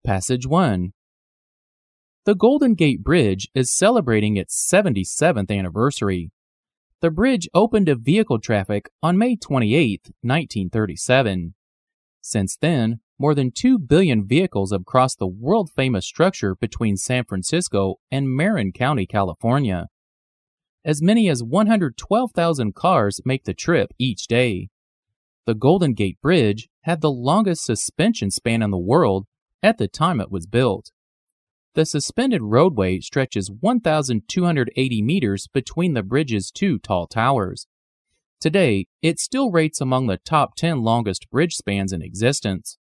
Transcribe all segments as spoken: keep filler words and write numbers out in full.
Passage one. The Golden Gate Bridge is celebrating its seventy-seventh anniversary. The bridge opened to vehicle traffic on May twenty-eighth, nineteen thirty-seven. Since then, more than two billion vehicles have crossed the world-famous structure between San Francisco and Marin County, California. As many as one hundred twelve thousand cars make the trip each day. The Golden Gate Bridge had the longest suspension span in the world at the time it was built. The suspended roadway stretches one thousand two hundred eighty meters between the bridge's two tall towers. Today, it still rates among the top ten longest bridge spans in existence.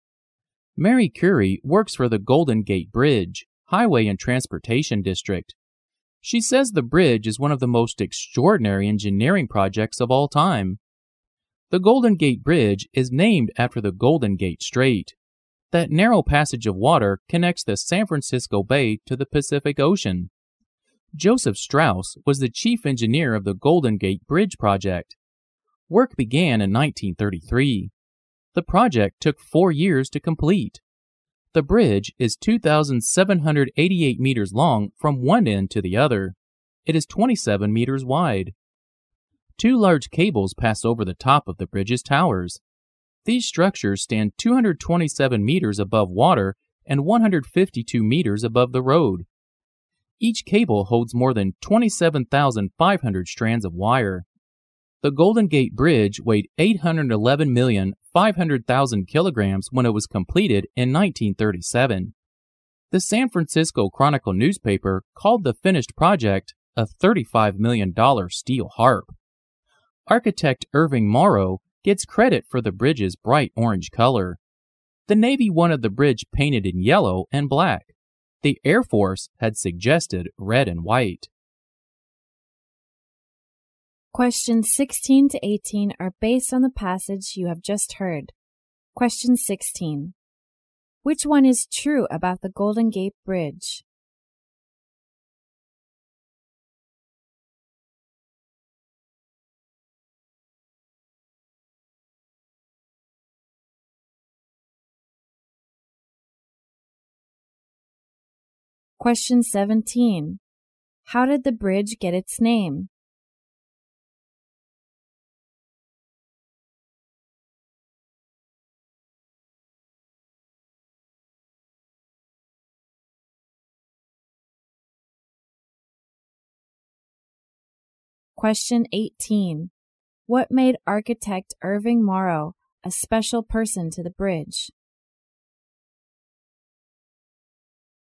Mary Curie works for the Golden Gate Bridge, Highway and Transportation District. She says the bridge is one of the most extraordinary engineering projects of all time. The Golden Gate Bridge is named after the Golden Gate Strait. That narrow passage of water connects the San Francisco Bay to the Pacific Ocean. Joseph Strauss was the chief engineer of the Golden Gate Bridge project. Work began in nineteen thirty-three. The project took four years to complete. The bridge is two thousand seven hundred eighty-eight meters long from one end to the other. It is twenty-seven meters wide. Two large cables pass over the top of the bridge's towers. These structures stand two hundred twenty-seven meters above water and one hundred fifty-two meters above the road. Each cable holds more than twenty-seven thousand five hundred strands of wire. The Golden Gate Bridge weighed eight hundred eleven million five hundred thousand kilograms when it was completed in nineteen thirty-seven. The San Francisco Chronicle newspaper called the finished project a thirty-five million dollars steel harp. Architect Irving Morrow gets credit for the bridge's bright orange color. The Navy wanted the bridge painted in yellow and black. The Air Force had suggested red and white. Questions sixteen to eighteen are based on the passage you have just heard. Question sixteen. Which one is true about the Golden Gate Bridge? Question seventeen. How did the bridge get its name? Question eighteen. What made architect Irving Morrow a special person to the bridge?